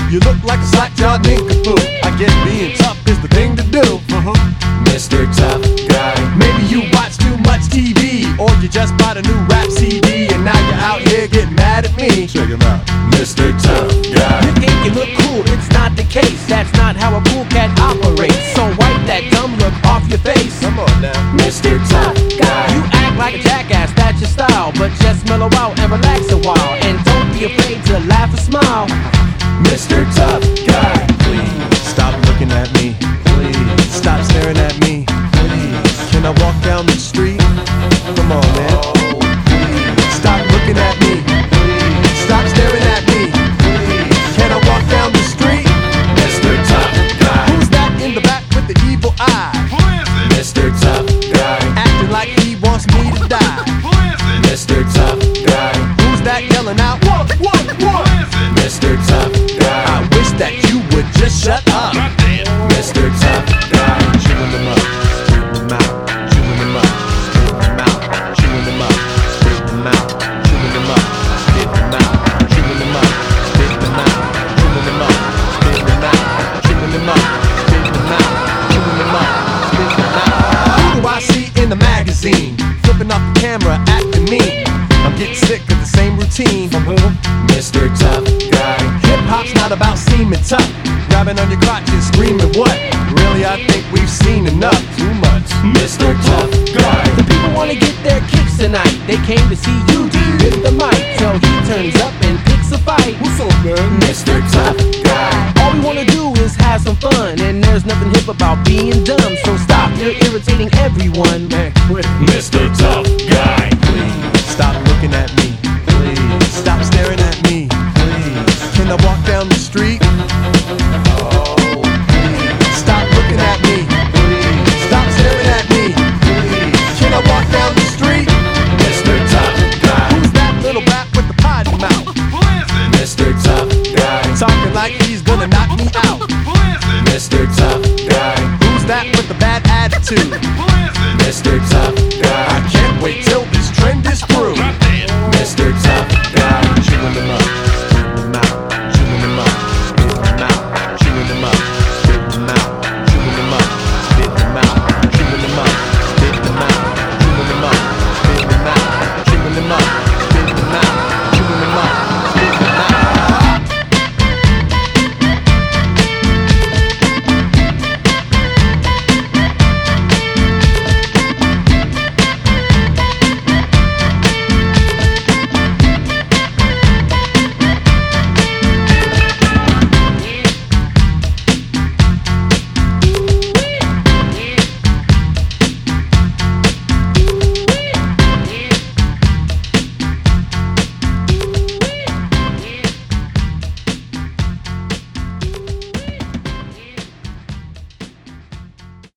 You look like a slack-jawed nincompoop. I guess being tough is the thing to do. Mr. Tough Guy. Maybe you watch too much TV, or you just bought a new rap CD, and now you're out here getting mad at me. Check him out. Mr. Tough Guy. You think you look cool, it's not the case. That's not how a cool cat operates. So wipe that dumb look off your face. Come on now. Mr. Tough Guy. You act like a jackass, that's your style. But just mellow out and relax a while. And don't be afraid to laugh or smile. Mr. Tough Guy. Please stop looking at me. Please stop staring at me. Please, can I walk down the street? Come on, man. Please stop looking at me. Please stop staring at me. Please, can I walk down the street? Mr. Tough Guy. Who's that in the back with the evil eye? Mr. Tough Guy. Acting like he wants me to die. Mr. Tough Guy. Who's that yelling out? What? Mr. Tough Guy. I wish that you would just shut up. Mr. Tough Guy. Chewing them up, spitting them out. Chewing them up, spitting them out. Chewing them up, spitting them out. Chewing them up, spitting them out. Chewing them up, spitting them out. Chewing them up, spitting them out. Chewing them up, spitting them out. Chewing them up, spitting them out. Who do I see in the magazine? Flipping off the camera, acting mean. I'm getting sick of the same routine. From whom? Mr. Tough Guy. Hip-hop's not about seeming tough. Grabbing on your crotches, screaming what? Really, I think we've seen enough. Too much. Mr. Tough Guy. The people wanna get their kicks tonight. They came to see you with the mic. So he turns up and picks a fight. What's up, man? Mr. Tough Guy. All we wanna do is have some fun. And there's nothing hip about being dumb. So stop, you're irritating everyone. Man, quit it. Mr. Tough Guy. Please stop looking at me. Please stop staring at me. Please, can I walk down the street? Please stop looking at me. Please stop staring at me. Please, can I walk down the street? Mr. Tough Guy. Who's that little rat with the potty mouth? Mr. Tough Guy. Talking like he's gonna knock me out. Mr. Tough Guy. Who's that with the bad attitude? Mr. Tough